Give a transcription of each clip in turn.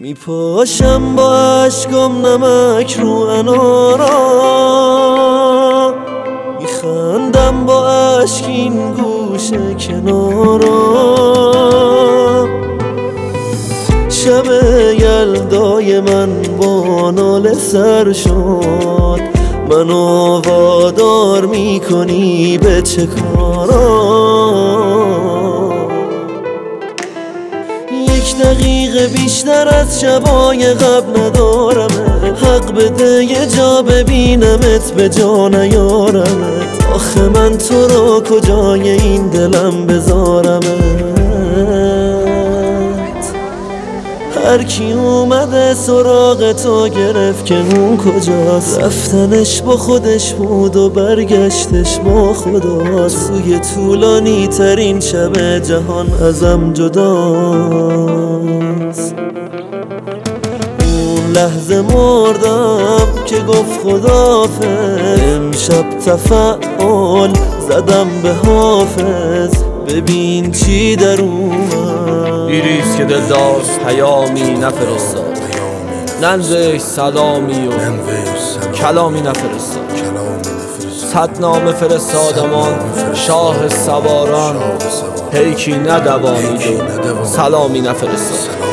میپاشم با عشقم نمک رو انارا، میخندم با عشق این گوشه کنارا. شب یلدای من با ناله سر شد، منو وادار میکنی به چه کارا؟ یک دقیقه بیشتر از شبای قبل ندارمه، حق بده یه جا ببینمت به جا نیارمت. آخه من تو رو کجای این دلم بذارمت؟ هر کی اومده سراغ تو گرفت که اون کجاست؟ رفتنش با خودش بود و برگشتش با خداست. توی طولانی ترین شب جهان ازم جداست. اون لحظه مردم که گفت خدافظ، امشب تفعال زدم به حافظ. ببین چی در اومد، دیریست که دل داشت پیامی نفرستاد، ننوشت سلامی و کلامی نفرستاد. 100 نامه فرستادمان شاه سواران، پیکی ندوانید و سلامی نفرستاد.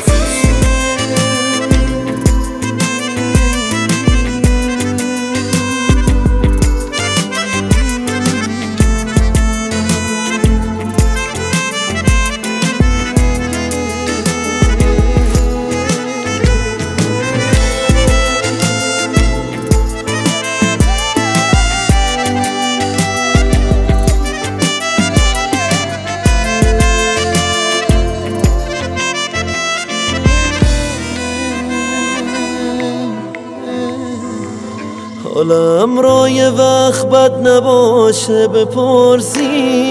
حالم را یه وقت بد نباشه بپرسی،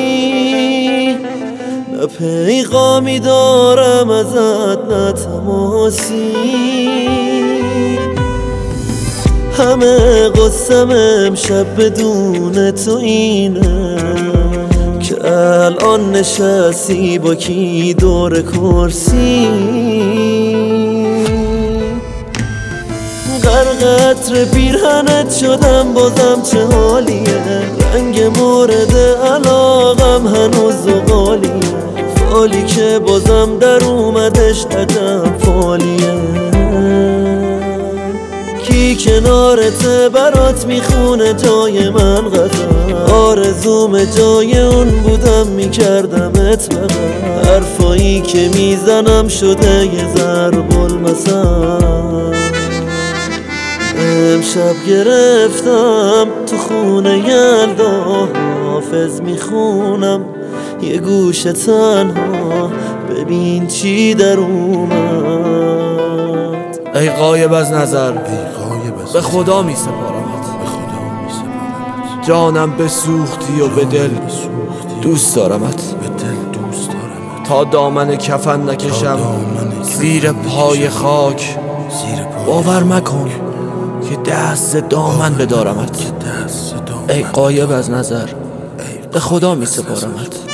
نه پیغامی دارم ازت نه تماسی. همه قصم امشب بدون تو اینه که الان نشستی با کی دور کرسی. قطر پیرهنت شدم بازم چه حالیه، رنگ مورد علاقم هنوز زغالیه. فالی که بازم در اومدش عجب فالیه. کی کنارته برات میخونه جای من غزل، آرزوم جای اون بودم میکردمت بغل. حرفایی که میزنم شده یه ضرب المثل. امشب گرفتم تو خونه یلدا، حافظ میخونم یه گوشه تنها. ببین چی در اومد. ای غایب از نظر به خدا می سپارمت، جانم بسوختی و به دل دوست دارمت. تا دامن کفن نکشم زیر پای خاک، باور مکن که دست دامن بدارمت. ای غایب از نظر به خدا می سپارمت.